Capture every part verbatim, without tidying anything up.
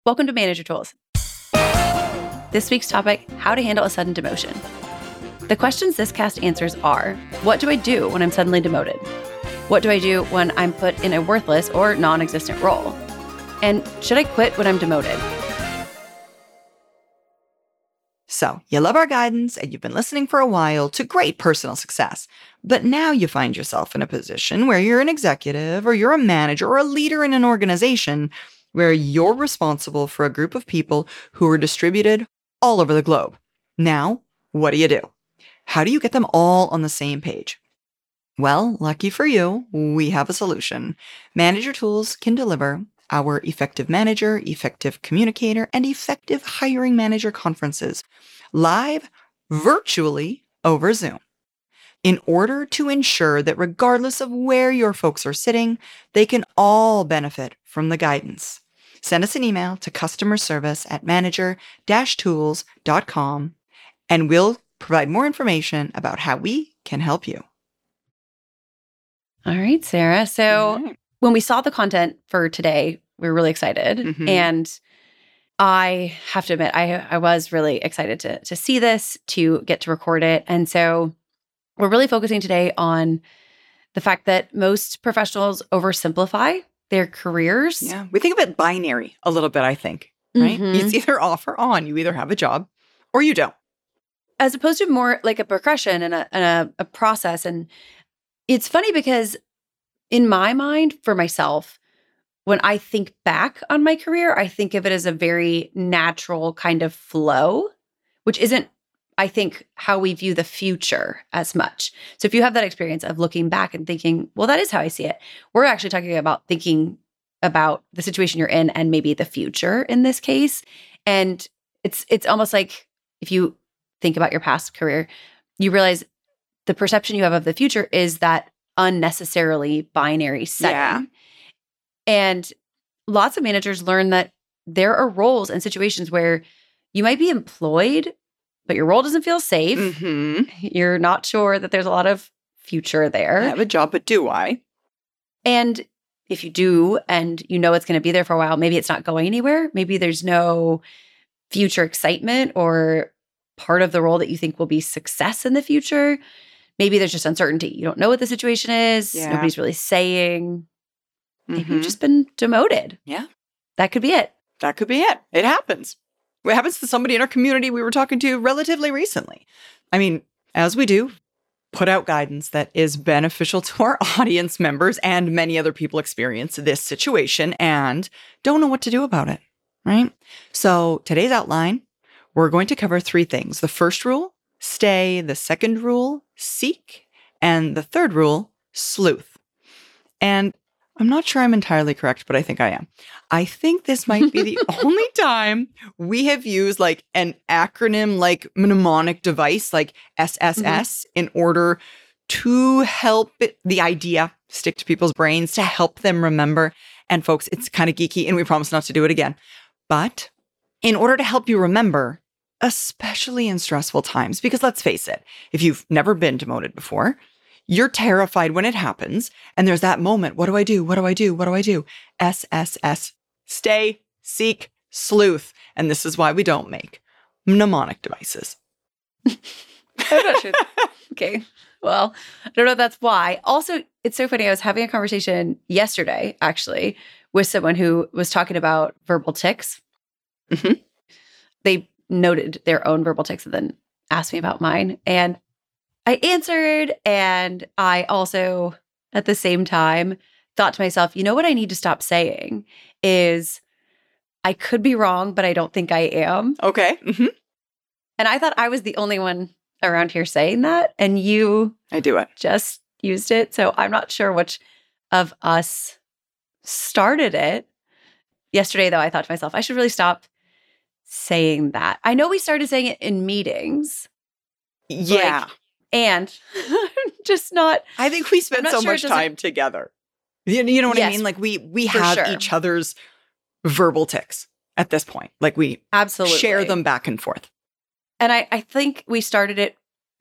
Welcome to Manager Tools. This week's topic, how to handle a sudden demotion. The questions this cast answers are, what do I do when I'm suddenly demoted? What do I do when I'm put in a worthless or non-existent role? And should I quit when I'm demoted? So, you love our guidance and you've been listening for a while to great personal success. But now you find yourself in a position where you're an executive or you're a manager or a leader in an organization where you're responsible for a group of people who are distributed all over the globe. Now, what do you do? How do you get them all on the same page? Well, lucky for you, we have a solution. Manager Tools can deliver our Effective Manager, Effective Communicator, and Effective Hiring Manager conferences live virtually over Zoom in order to ensure that regardless of where your folks are sitting, they can all benefit from the guidance. Send us an email to customer service at manager dash tools dot com and we'll provide more information about how we can help you. All right, Sarah. So right. When we saw the content for today, we were really excited. Mm-hmm. And I have to admit, I, I was really excited to, to see this, to get to record it. And so we're really focusing today on the fact that most professionals oversimplify their careers. Yeah, we think of it binary a little bit, I think, right? Mm-hmm. It's either off or on. You either have a job or you don't. As opposed to more like a progression and a, and a, a process. And it's funny because in my mind, for myself, when I think back on my career, I think of it as a very natural kind of flow, which isn't, I think, how we view the future as much. So if you have that experience of looking back and thinking, well, that is how I see it. We're actually talking about thinking about the situation you're in and maybe the future in this case. And it's it's almost like if you think about your past career, you realize the perception you have of the future is that unnecessarily binary setting. Yeah. And lots of managers learn that there are roles and situations where you might be employed, but your role doesn't feel safe. Mm-hmm. You're not sure that there's a lot of future there. I have a job, but do I? And if you do, and you know it's going to be there for a while, maybe it's not going anywhere. Maybe there's no future excitement or part of the role that you think will be success in the future. Maybe there's just uncertainty. You don't know what the situation is. Yeah. Nobody's really saying. Maybe mm-hmm. you've just been demoted. Yeah. That could be it. That could be it. It happens. It happens to somebody in our community we were talking to relatively recently. I mean, as we do, put out guidance that is beneficial to our audience members, and many other people experience this situation and don't know what to do about it, right? So today's outline, we're going to cover three things. The first rule, stay. The second rule, seek. And the third rule, sleuth. And I'm not sure I'm entirely correct, but I think I am. I think this might be the only time we have used like an acronym, like mnemonic device, like S S S, mm-hmm. in order to help it, the idea stick to people's brains, to help them remember. And folks, it's kind of geeky and we promise not to do it again. But in order to help you remember, especially in stressful times, because let's face it, if you've never been demoted before, you're terrified when it happens. And there's that moment. What do I do? What do I do? What do I do? S S S. Stay, seek, sleuth. And this is why we don't make mnemonic devices. I'm not sure. Okay. Well, I don't know if that's why. Also, it's so funny. I was having a conversation yesterday, actually, with someone who was talking about verbal tics. Mm-hmm. They noted their own verbal tics and then asked me about mine. And I answered, and I also, at the same time, thought to myself, you know what I need to stop saying is, I could be wrong, but I don't think I am. Okay. Mm-hmm. And I thought I was the only one around here saying that, and you I do it. just used it. So I'm not sure which of us started it. Yesterday, though, I thought to myself, I should really stop saying that. I know we started saying it in meetings. Yeah. Like, and just not. I think we spend so sure much time together. You, you know what yes, I mean? Like we we have sure. each other's verbal tics at this point. Like we absolutely share them back and forth. And I, I think we started it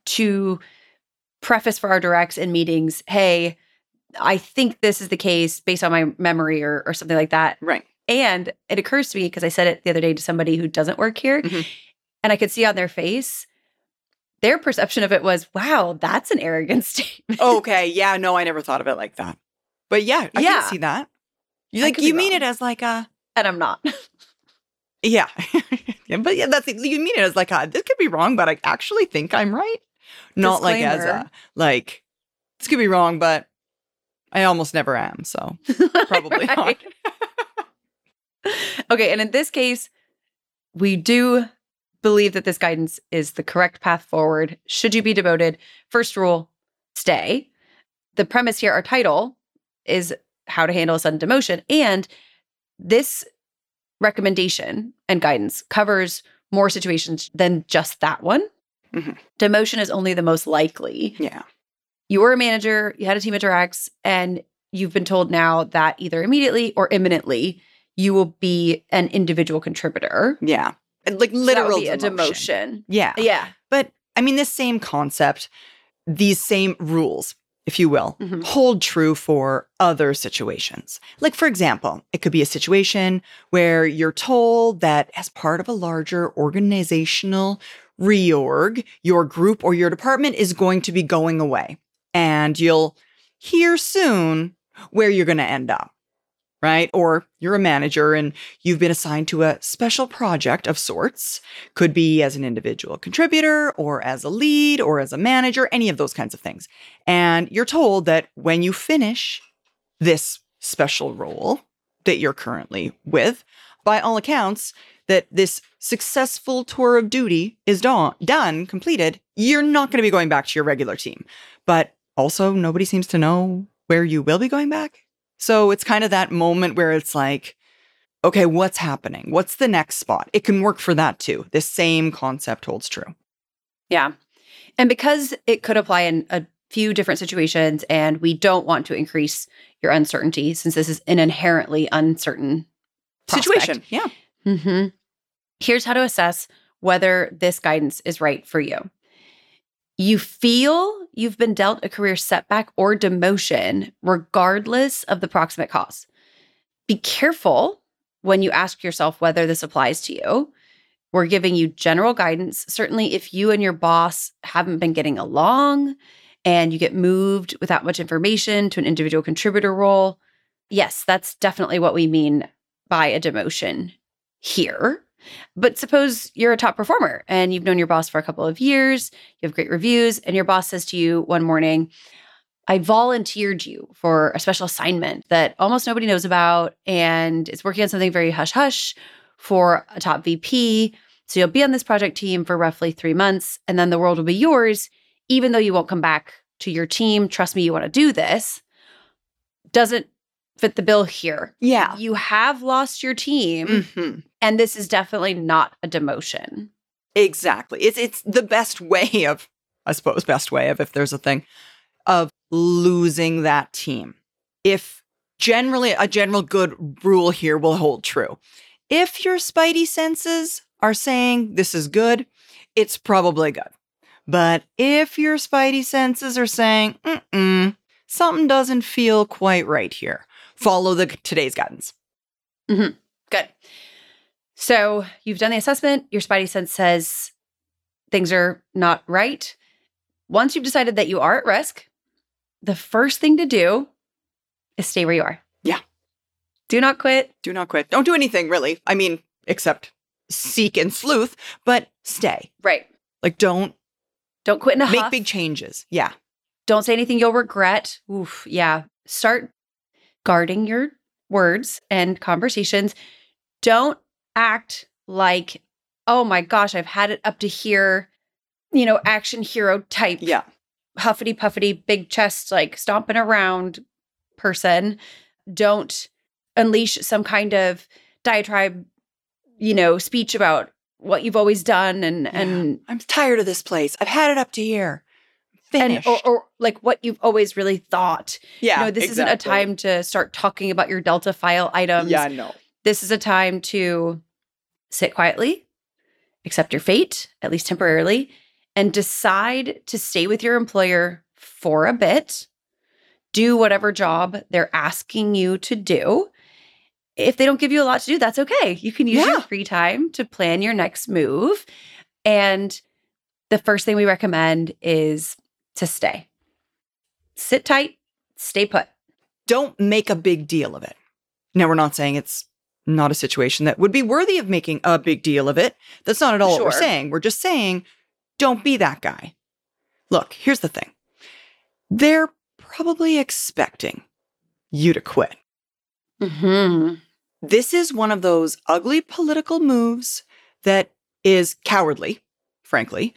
to preface for our directs in meetings, hey, I think this is the case based on my memory or, or something like that. Right. And it occurs to me, because I said it the other day to somebody who doesn't work here, Mhm. and I could see on their face, their perception of it was, wow, that's an arrogant statement. Okay. Yeah. No, I never thought of it like that. But yeah, I Yeah. can see that. You I like could be you mean wrong. it as like a And I'm not. yeah. Yeah, but yeah, that's you mean it as like a this could be wrong, but I actually think I'm right. Not like as Disclaimer. a like this could be wrong, but I almost never am. So probably not. Right. Okay. And in this case, we do believe that this guidance is the correct path forward. Should you be demoted? First rule, stay. The premise here, our title, is how to handle a sudden demotion. And this recommendation and guidance covers more situations than just that one. Mhm. Demotion is only the most likely. Yeah. You were a manager, you had a team of directs, and you've been told now that either immediately or imminently you will be an individual contributor. Yeah. And, Like So that literal would be a demotion. demotion. Yeah. Yeah. But I mean, this same concept, these same rules, if you will, Mhm. hold true for other situations. Like, for example, it could be a situation where you're told that as part of a larger organizational reorg, your group or your department is going to be going away. And you'll hear soon where you're going to end up. Right? Or you're a manager and you've been assigned to a special project of sorts. Could be as an individual contributor or as a lead or as a manager, any of those kinds of things. And you're told that when you finish this special role that you're currently with, by all accounts, that this successful tour of duty is done, done, completed, you're not going to be going back to your regular team. But also, nobody seems to know where you will be going back. So it's kind of that moment where it's like, okay, what's happening? What's the next spot? It can work for that too. This same concept holds true. Yeah. And because it could apply in a few different situations, and we don't want to increase your uncertainty since this is an inherently uncertain prospect. Situation. Yeah. Mm-hmm. Here's how to assess whether this guidance is right for you. You feel you've been dealt a career setback or demotion, regardless of the proximate cause. Be careful when you ask yourself whether this applies to you. We're giving you general guidance. Certainly, if you and your boss haven't been getting along and you get moved without much information to an individual contributor role, yes, that's definitely what we mean by a demotion here. But suppose you're a top performer and you've known your boss for a couple of years, you have great reviews, and your boss says to you one morning, I volunteered you for a special assignment that almost nobody knows about, and it's working on something very hush-hush for a top V P. So you'll be on this project team for roughly three months, and then the world will be yours, even though you won't come back to your team. Trust me, you want to do this. Doesn't fit the bill here. Yeah. You have lost your team. Mm-hmm. And this is definitely not a demotion. Exactly. It's it's the best way of, I suppose, best way of, if there's a thing, of losing that team. If generally a general good rule here will hold true. If your spidey senses are saying this is good, it's probably good. But if your spidey senses are saying, mm-mm, something doesn't feel quite right here, follow the today's guidance. Mm-hmm. Good. So you've done the assessment. Your spidey sense says things are not right. Once you've decided that you are at risk, the first thing to do is stay where you are. Yeah. Do not quit. Do not quit. Don't do anything, really. I mean, except seek and sleuth, but stay. Right. Like, don't Don't quit in a make huff. big changes. Yeah. Don't say anything you'll regret. Oof. Yeah. Start guarding your words and conversations. Don't act like, oh my gosh, I've had it up to here, you know, action hero type, Yeah. huffity puffity, big chest, like stomping around person. Don't unleash some kind of diatribe, you know, speech about what you've always done and, Yeah. and, I'm tired of this place. I've had it up to here. and, Finished. or, or like what you've always really thought. yeah. You know, this isn't a exactly. time to start talking about your Delta file items. Yeah, no. This is a time to sit quietly, accept your fate, at least temporarily, and decide to stay with your employer for a bit, do whatever job they're asking you to do, if they don't give you a lot to do, that's okay. You can use Yeah. your free time to plan your next move. And the first thing we recommend is to stay. Sit tight, stay put. Don't make a big deal of it. Now, we're not saying it's not a situation that would be worthy of making a big deal of it. That's not at all what we're Sure. saying. We're just saying, don't be that guy. Look, here's the thing. They're probably expecting you to quit. Mm-hmm. This is one of those ugly political moves that is cowardly, frankly,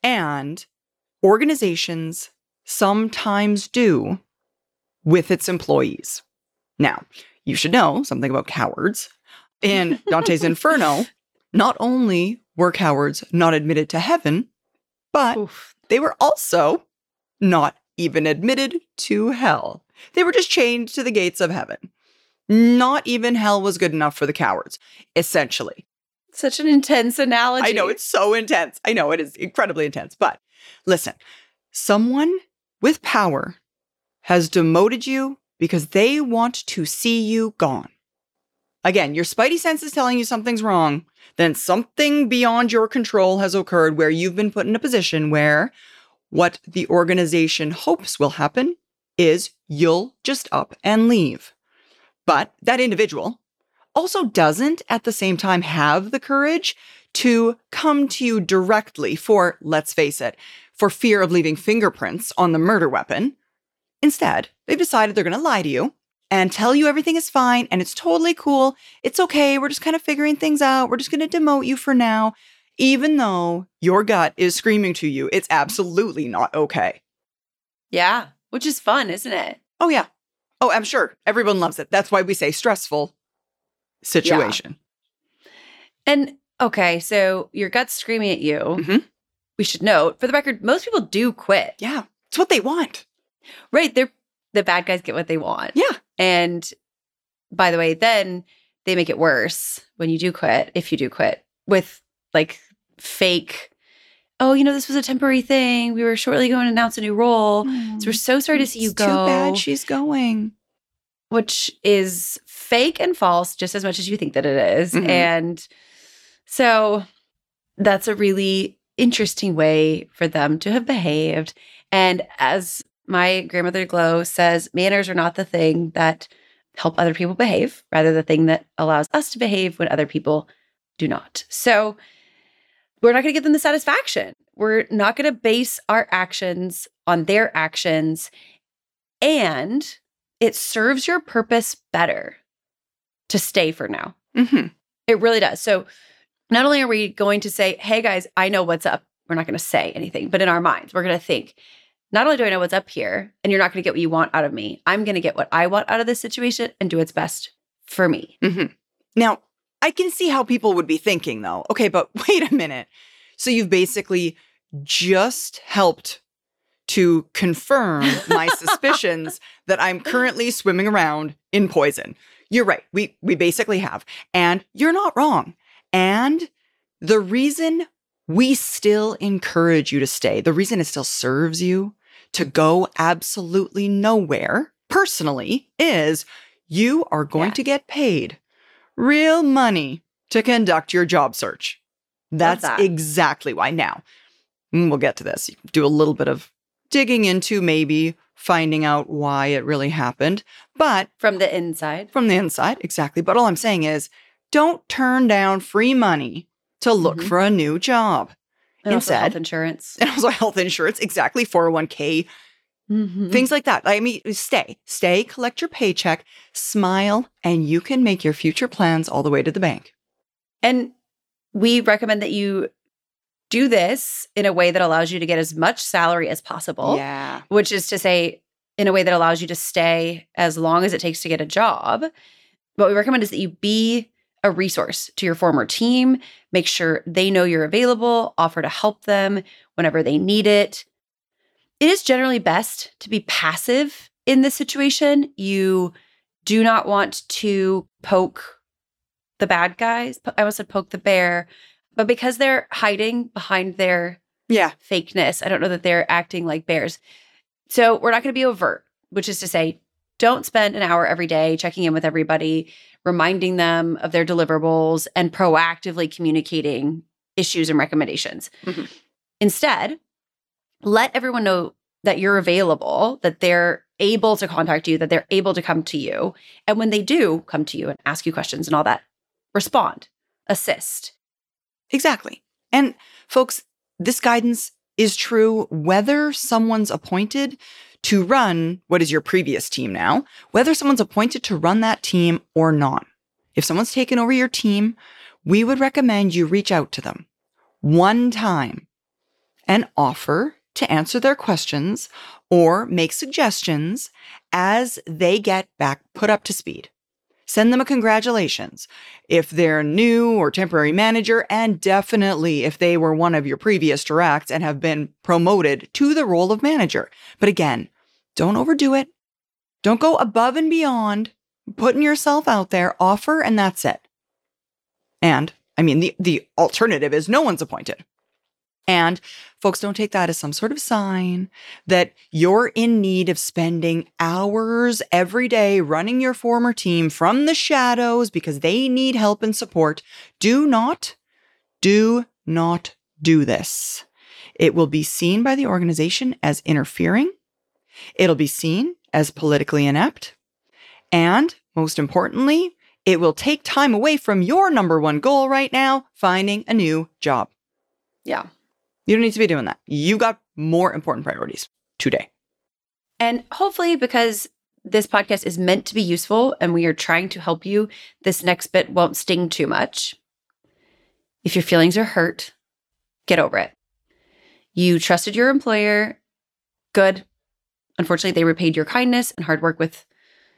and organizations sometimes do with its employees. Now, you should know something about cowards. In Dante's Inferno, not only were cowards not admitted to heaven, but Oof. they were also not even admitted to hell. They were just chained to the gates of heaven. Not even hell was good enough for the cowards, essentially. Such an intense analogy. I know, it's so intense. I know, it is incredibly intense. But listen, someone with power has demoted you because they want to see you gone. Again, your spidey sense is telling you something's wrong. Then something beyond your control has occurred where you've been put in a position where what the organization hopes will happen is you'll just up and leave. But that individual also doesn't at the same time have the courage to come to you directly for, let's face it, for fear of leaving fingerprints on the murder weapon. Instead, they've decided they're going to lie to you and tell you everything is fine and it's totally cool. It's okay. We're just kind of figuring things out. We're just going to demote you for now, even though your gut is screaming to you, it's absolutely not okay. Yeah, which is fun, isn't it? Oh, yeah. Oh, I'm sure. Everyone loves it. That's why we say stressful situation. Yeah. And okay, so your gut's screaming at you. Mm-hmm. We should note, for the record, most people do quit. Yeah. It's what they want. Right. They're the bad guys get what they want. Yeah. And by the way, then they make it worse when you do quit, if you do quit, with like fake, oh, you know, this was a temporary thing. We were shortly going to announce a new role. Mm. So we're so sorry to see you It's go. Too bad she's going. Which is fake and false just as much as you think that it is. Mhm. And so that's a really interesting way for them to have behaved. And as my grandmother Glow says, manners are not the thing that help other people behave, rather the thing that allows us to behave when other people do not. So we're not going to give them the satisfaction. We're not going to base our actions on their actions. And it serves your purpose better to stay for now. Mm-hmm. It really does. So not only are we going to say, hey guys, I know what's up. We're not going to say anything, but in our minds, we're going to think, not only do I know what's up here, and you're not going to get what you want out of me, I'm going to get what I want out of this situation and do what's best for me. Mm-hmm. Now, I can see how people would be thinking, though. Okay, but wait a minute. So you've basically just helped to confirm my suspicions that I'm currently swimming around in poison. You're right. We we basically have. And you're not wrong. And the reason we still encourage you to stay, the reason it still serves you to go absolutely nowhere personally is you are going Yeah. to get paid real money to conduct your job search. That's that. exactly why. Now, mm, we'll get to this. Do a little bit of digging into maybe finding out why it really happened. But From the inside. from the inside, exactly. But all I'm saying is don't turn down free money to look Mhm. for a new job. And also Instead- health insurance. And also health insurance, exactly, four oh one k, Mhm. things like that. I mean, stay, stay, collect your paycheck, smile, and you can make your future plans all the way to the bank. And we recommend that you do this in a way that allows you to get as much salary as possible, Yeah. which is to say, in a way that allows you to stay as long as it takes to get a job. What we recommend is that you be a resource to your former team, make sure they know you're available, offer to help them whenever they need it. It is generally best to be passive in this situation. You do not want to poke the bad guys. I almost said poke the bear, but because they're hiding behind their Yeah. fakeness, I don't know that they're acting like bears. So we're not going to be overt, which is to say, don't spend an hour every day checking in with everybody, reminding them of their deliverables, and proactively communicating issues and recommendations. Mm-hmm. Instead, let everyone know that you're available, that they're able to contact you, that they're able to come to you. And when they do come to you and ask you questions and all that, respond, assist. Exactly. And folks, this guidance is true whether someone's appointed to run what is your previous team now, whether someone's appointed to run that team or not. If someone's taken over your team, we would recommend you reach out to them one time and offer to answer their questions or make suggestions as they get back put up to speed. Send them a congratulations if they're new or temporary manager, and definitely if they were one of your previous directs and have been promoted to the role of manager. But again, don't overdo it. Don't go above and beyond putting yourself out there. Offer, and that's it. And I mean, the, the alternative is no one's appointed. And folks, don't take that as some sort of sign that you're in need of spending hours every day running your former team from the shadows because they need help and support. Do not, do not do this. It will be seen by the organization as interfering. It'll be seen as politically inept. And most importantly, it will take time away from your number one goal right now, finding a new job. Yeah. You don't need to be doing that. You got more important priorities today. And hopefully, because this podcast is meant to be useful and we are trying to help you, this next bit won't sting too much. If your feelings are hurt, get over it. You trusted your employer. Good. Unfortunately, they repaid your kindness and hard work with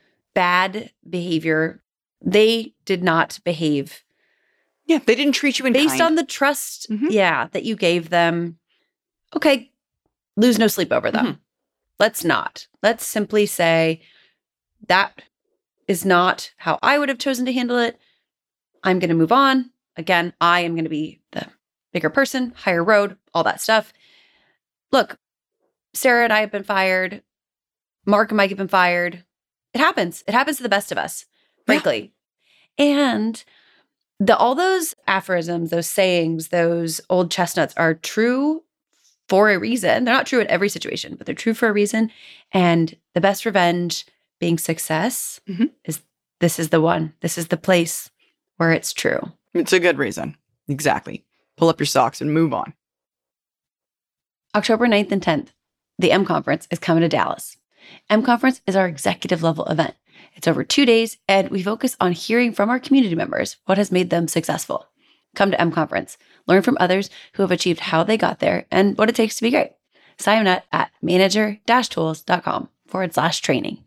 bad behavior. They did not behave Yeah, they didn't treat you in based kind. on the trust, mm-hmm. yeah, that you gave them. Okay, lose no sleep over them. Mm-hmm. Let's not. Let's simply say that is not how I would have chosen to handle it. I'm going to move on. Again, I am going to be the bigger person, higher road, all that stuff. Look, Sarah and I have been fired. Mark and Mike have been fired. It happens. It happens to the best of us, frankly. Yeah. And the all those aphorisms, those sayings, those old chestnuts are true for a reason. They're not true in every situation, but they're true for a reason. And the best revenge being success mm-hmm. is this is the one. This is the place where it's true. It's a good reason. Exactly. Pull up your socks and move on. October ninth and tenth, the M Conference is coming to Dallas. M Conference is our executive level event. It's over two days, and we focus on hearing from our community members what has made them successful. Come to M Conference. Learn from others who have achieved how they got there and what it takes to be great. Sign up at manager-tools.com forward slash training.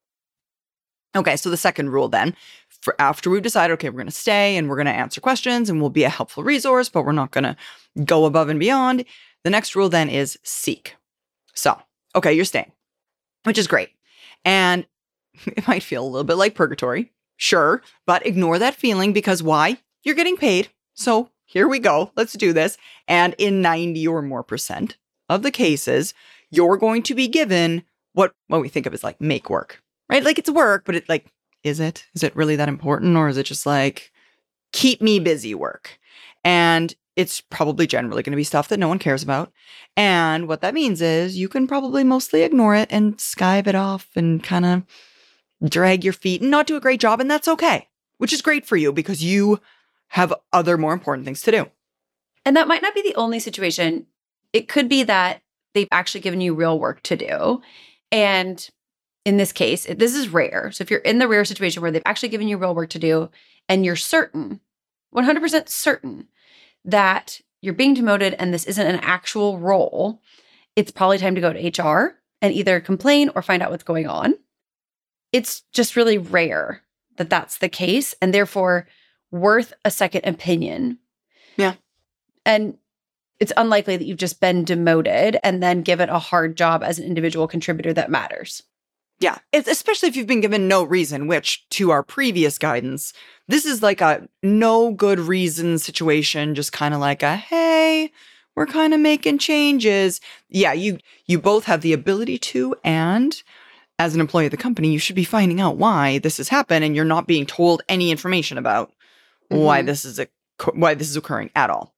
Okay, so the second rule then, for after we've decided, okay, we're going to stay and we're going to answer questions and we'll be a helpful resource, but we're not going to go above and beyond. The next rule then is seek. So, okay, you're staying, which is great. And it might feel a little bit like purgatory, sure, but ignore that feeling because why? You're getting paid. So here we go. Let's do this. And in ninety or more percent of the cases, you're going to be given what, what we think of as like make work, right? Like it's work, but it like, is it? Is it really that important? Or is it just like, keep me busy work? And it's probably generally going to be stuff that no one cares about. And what that means is you can probably mostly ignore it and skive it off and kind of drag your feet and not do a great job. And that's okay, which is great for you because you have other more important things to do. And that might not be the only situation. It could be that they've actually given you real work to do. And in this case, this is rare. So if you're in the rare situation where they've actually given you real work to do and you're certain, one hundred percent certain that you're being demoted and this isn't an actual role, it's probably time to go to H R and either complain or find out what's going on. It's just really rare that that's the case and therefore worth a second opinion. Yeah. And it's unlikely that you've just been demoted and then given a hard job as an individual contributor that matters. Yeah, it's, especially if you've been given no reason, which to our previous guidance, this is like a no good reason situation, just kind of like a, hey, we're kind of making changes. Yeah, you you both have the ability to and as an employee of the company, you should be finding out why this has happened, and you're not being told any information about mm-hmm. why this is a, why this is occurring at all.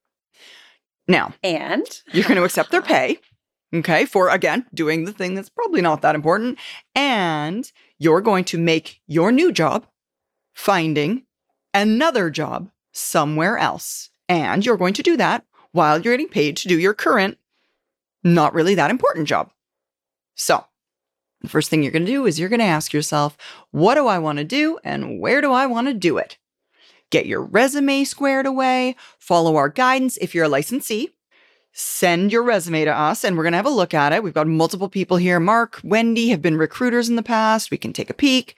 Now, and you're going to accept their pay, okay, for, again, doing the thing that's probably not that important. And you're going to make your new job finding another job somewhere else. And you're going to do that while you're getting paid to do your current, not really that important job. So the first thing you're going to do is you're going to ask yourself, what do I want to do and where do I want to do it? Get your resume squared away, follow our guidance. If you're a licensee, send your resume to us and we're going to have a look at it. We've got multiple people here. Mark, Wendy have been recruiters in the past. We can take a peek.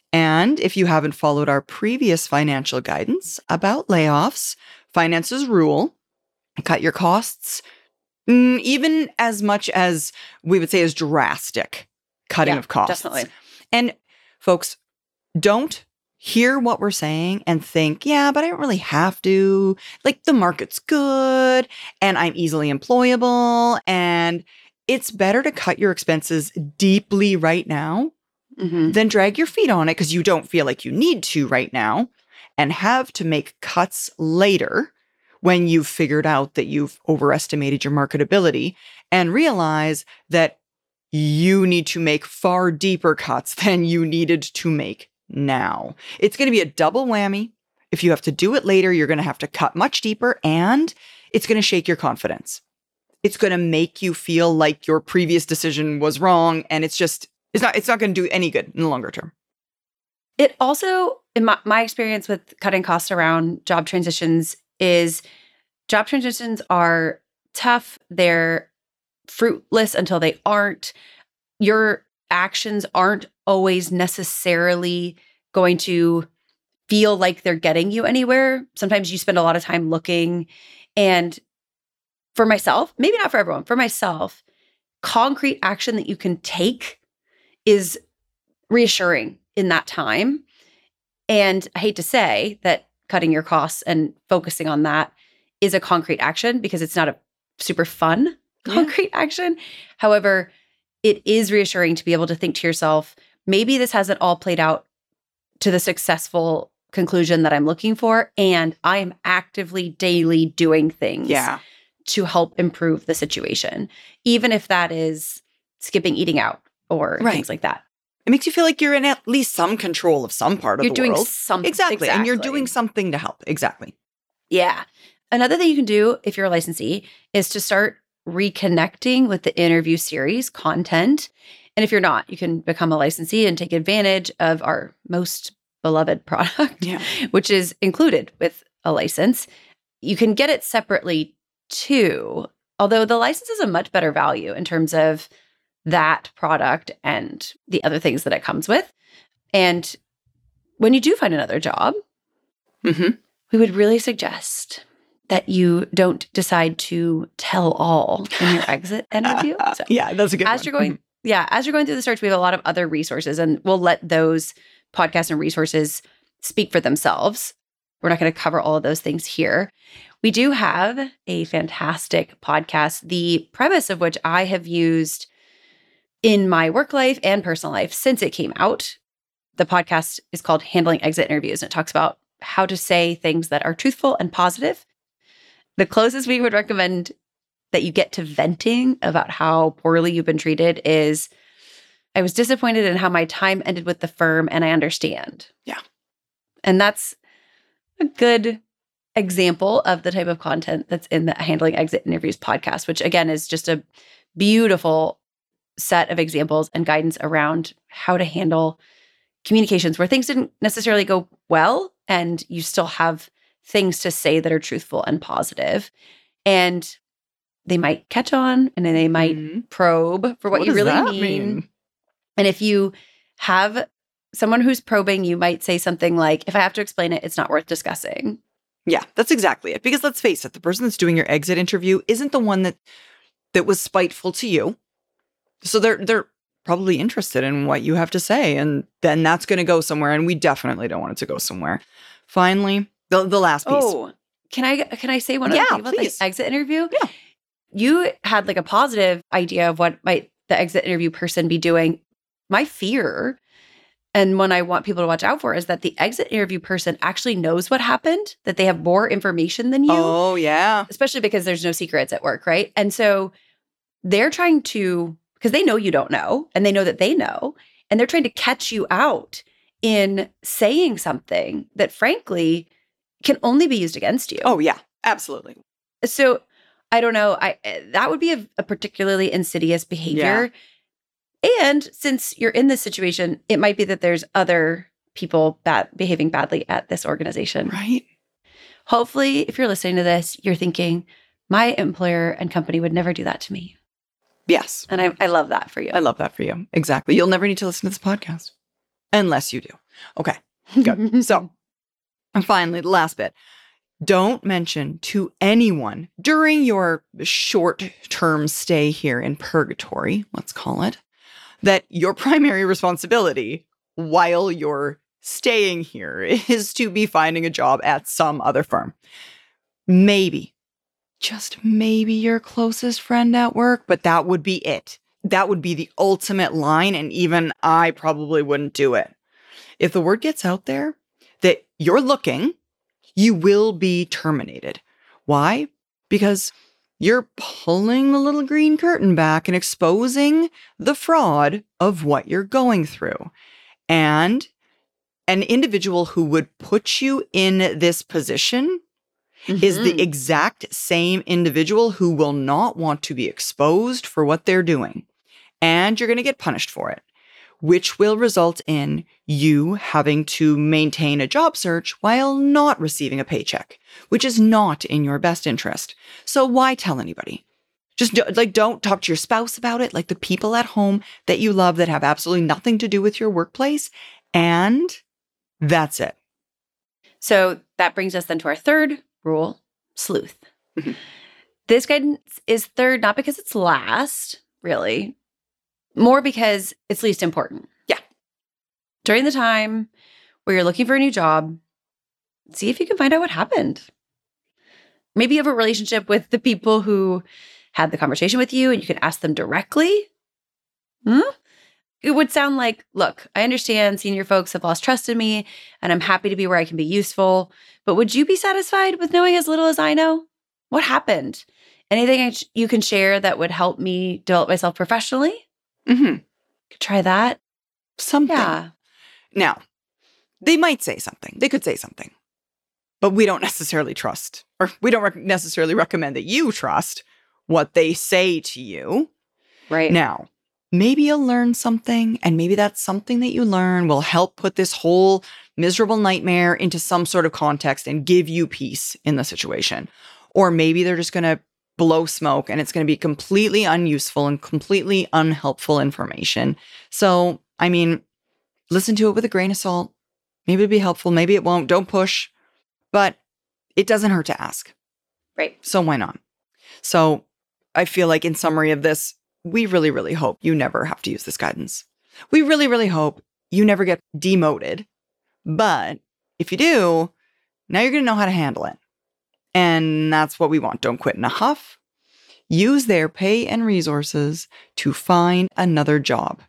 And if you haven't followed our previous financial guidance about layoffs, finances rule, cut your costs, mm, even as much as we would say is drastic cutting yeah, of costs. Definitely. And folks, don't hear what we're saying and think, yeah, but I don't really have to. Like, the market's good and I'm easily employable. And it's better to cut your expenses deeply right now mm-hmm. than drag your feet on it because you don't feel like you need to right now and have to make cuts later when you've figured out that you've overestimated your marketability and realize that you need to make far deeper cuts than you needed to make now. It's going to be a double whammy. If you have to do it later, you're going to have to cut much deeper and it's going to shake your confidence. It's going to make you feel like your previous decision was wrong. And it's just, it's not, it's not going to do any good in the longer term. It also, in my, my experience with cutting costs around job transitions is job transitions are tough. They're fruitless until they aren't. Your actions aren't always necessarily going to feel like they're getting you anywhere. Sometimes you spend a lot of time looking. And for myself, maybe not for everyone, for myself, concrete action that you can take is reassuring in that time. And I hate to say that cutting your costs and focusing on that is a concrete action because it's not a super fun concrete yeah. action. However, it is reassuring to be able to think to yourself, maybe this hasn't all played out to the successful conclusion that I'm looking for. And I am actively daily doing things yeah. to help improve the situation, even if that is skipping eating out or right. things like that. It makes you feel like you're in at least some control of some part of you're the world. You're doing something. Exactly. exactly. And you're doing something to help. Exactly. Yeah. Another thing you can do if you're a licensee is to start reconnecting with the interview series content. And if you're not, you can become a licensee and take advantage of our most beloved product, yeah. which is included with a license. You can get it separately too, although the license is a much better value in terms of that product and the other things that it comes with. And when you do find another job, mm-hmm. we would really suggest that you don't decide to tell all in your exit interview. So yeah, that's a good as one. you're going, yeah, as you're going through the search, we have a lot of other resources, and we'll let those podcasts and resources speak for themselves. We're not going to cover all of those things here. We do have a fantastic podcast, the premise of which I have used in my work life and personal life since it came out. The podcast is called Handling Exit Interviews, and it talks about how to say things that are truthful and positive. The closest we would recommend that you get to venting about how poorly you've been treated is, I was disappointed in how my time ended with the firm and I understand. Yeah. And that's a good example of the type of content that's in the Handling Exit Interviews podcast, which again is just a beautiful set of examples and guidance around how to handle communications where things didn't necessarily go well and you still have things to say that are truthful and positive. And they might catch on and then they might mm-hmm. probe for what, what you really mean. mean. And if you have someone who's probing, you might say something like, if I have to explain it, it's not worth discussing. Yeah, that's exactly it. Because let's face it, the person that's doing your exit interview isn't the one that that was spiteful to you. So they're they're probably interested in what you have to say. And then that's going to go somewhere. And we definitely don't want it to go somewhere. Finally, the, the last piece. Oh, can I can I say one other yeah, thing about please. the exit interview? Yeah. You had like a positive idea of what might the exit interview person be doing. my fear and when I want people to watch out for is that the exit interview person actually knows what happened, that they have more information than you. Oh, yeah. Especially because there's no secrets at work, right? And so they're trying to, because they know you don't know, and they know that they know, and they're trying to catch you out in saying something that frankly can only be used against you. Oh, yeah, absolutely. So I don't know. I that would be a, a particularly insidious behavior. Yeah. And since you're in this situation, it might be that there's other people bad, behaving badly at this organization. Right. Hopefully, if you're listening to this, you're thinking, my employer and company would never do that to me. Yes. And I, I love that for you. I love that for you. Exactly. You'll never need to listen to this podcast. Unless you do. Okay, good. So, and finally, the last bit. Don't mention to anyone during your short-term stay here in purgatory, let's call it, that your primary responsibility while you're staying here is to be finding a job at some other firm. Maybe, just maybe your closest friend at work, but that would be it. That would be the ultimate line, and even I probably wouldn't do it. If the word gets out there that you're looking, you will be terminated. Why? Because you're pulling the little green curtain back and exposing the fraud of what you're going through. And an individual who would put you in this position mm-hmm. is the exact same individual who will not want to be exposed for what they're doing. And you're going to get punished for it, which will result in you having to maintain a job search while not receiving a paycheck, which is not in your best interest. So why tell anybody? Just do, like, don't talk to your spouse about it, like the people at home that you love that have absolutely nothing to do with your workplace. And that's it. So that brings us then to our third rule, sleuth. Mm-hmm. This guidance is third, not because it's last, really, more because it's least important. Yeah. During the time where you're looking for a new job, see if you can find out what happened. Maybe you have a relationship with the people who had the conversation with you and you can ask them directly. Hmm? It would sound like, look, I understand senior folks have lost trust in me and I'm happy to be where I can be useful, but would you be satisfied with knowing as little as I know? What happened? Anything I sh- you can share that would help me develop myself professionally? Mm-hmm. Could try that. Something. Yeah. Now, they might say something. They could say something. But we don't necessarily trust, or we don't rec- necessarily recommend that you trust what they say to you. Right. Now, maybe you'll learn something, and maybe that something that you learn will help put this whole miserable nightmare into some sort of context and give you peace in the situation. Or maybe they're just going to blow smoke and it's going to be completely unuseful and completely unhelpful information. So, I mean, listen to it with a grain of salt. Maybe it'll be helpful. Maybe it won't. Don't push. But it doesn't hurt to ask. Right. So why not? So I feel like in summary of this, we really, really hope you never have to use this guidance. We really, really hope you never get demoted. But if you do, now you're going to know how to handle it. And that's what we want. Don't quit in a huff. Use their pay and resources to find another job.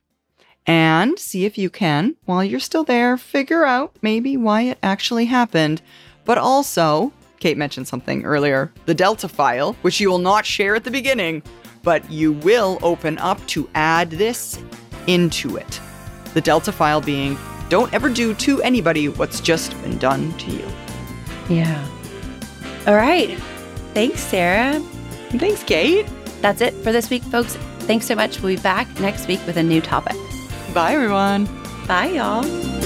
And see if you can, while you're still there, figure out maybe why it actually happened. But also, Kate mentioned something earlier, the Delta file, which you will not share at the beginning, but you will open up to add this into it. The Delta file being, don't ever do to anybody what's just been done to you. Yeah. All right. Thanks, Sarah. Thanks, Kate. That's it for this week, folks. Thanks so much. We'll be back next week with a new topic. Bye, everyone. Bye, y'all.